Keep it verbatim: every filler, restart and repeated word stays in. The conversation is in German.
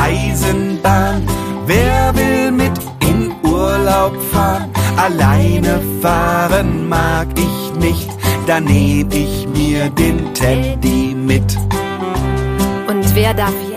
Eisenbahn. Wer will mit in Urlaub fahren? Alleine fahren mag ich nicht, da nehm ich mir den Teddy mit. Und wer darf jetzt